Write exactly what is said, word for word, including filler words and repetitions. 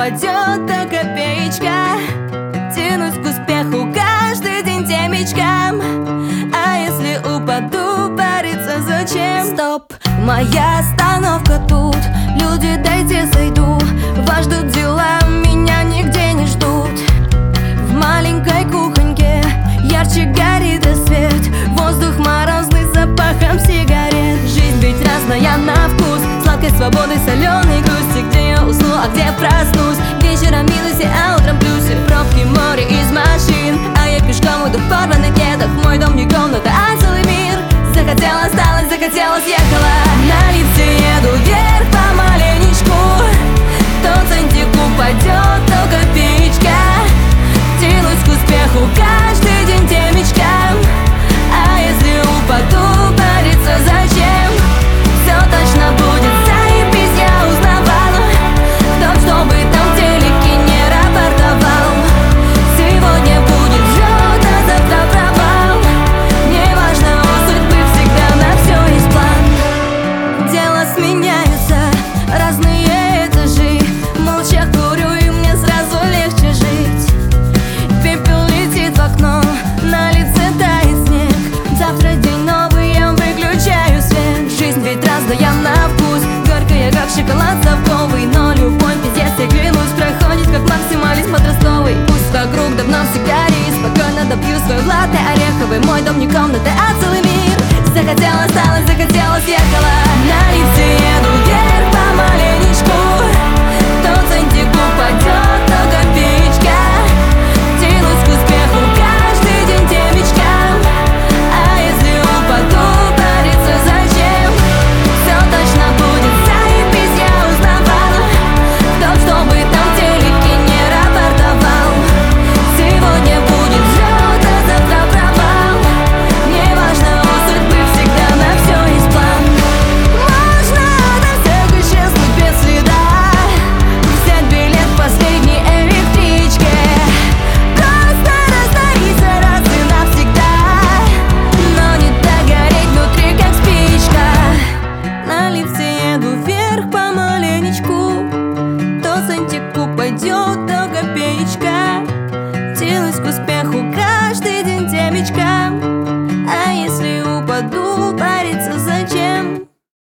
упадет та копеечка. Тянусь к успеху каждый день темечком. А если упаду, париться зачем? Стоп, моя остановка тут. Люди, дайте сойду. Вас ждут дела, меня нигде не ждут. В маленькой кухоньке ярче горит рассвет. Воздух морозный с запахом сигарет. Жизнь ведь разная на вкус. Сладкой свободы, соленой грусти. Где я усну, а где проснусь. Вечером минусе, а утром плюсе. Пробки, море из машин. А я пешком иду в порванных кедах. Мой дом не комната, а целый мир. Захотела, осталась, захотелось, ехала. На лифте еду вверх помаленечку. То центик упадет, то копеечка. Тянусь к успеху каждый день темечком. А если упаду, париться зачем? Все точно будет заебись, я узнавала. Кто что бы там в телеке не рапортовал. Сегодня будет взлет, а завтра провал. Неважно, у судьбы всегда на все есть план. Дело сменяется, разные этажи. Молча курю, и мне сразу легче жить. Пепел летит в окно, на лице тает снег. Завтра день новый, я выключаю свет. Жизнь ведь разная на вкус. Горькая, как шоколад совковый. Но любой пиздец, я клянусь, проходит как максимализм подростковый. Пусть вокруг давно все горит. Спокойно допью свой латте ореховый. Мой дом не комната, а целый мир. Захотела, осталась, захотелось, ехала. На лифте еду